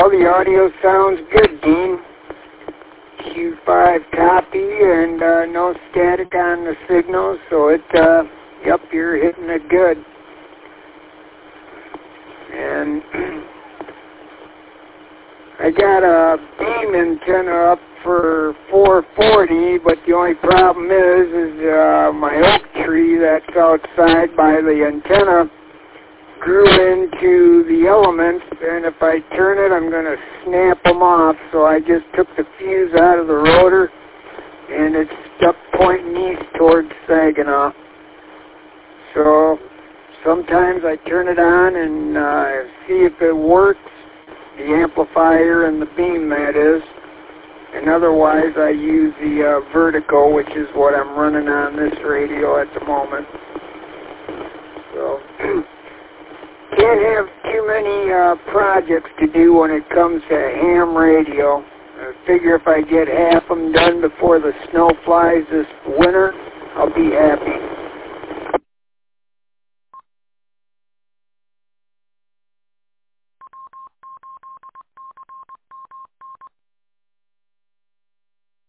Well, the audio sounds good, Dean. Q5 copy and no static on the signal, so it, yep, you're hitting it good. And I got a beam antenna up for 440, but the only problem is my oak tree that's outside by the antenna grew into the elements, and if I turn it, I'm going to snap them off. So I just took the fuse out of the rotor, and it's stuck pointing east towards Saginaw. So sometimes I turn it on and see if it works, the amplifier and the beam, that is. And otherwise, I use the Vertigo, which is what I'm running on this radio at the moment. So can't have too many projects to do when it comes to ham radio. I figure if I get half them done before the snow flies this winter, I'll be happy.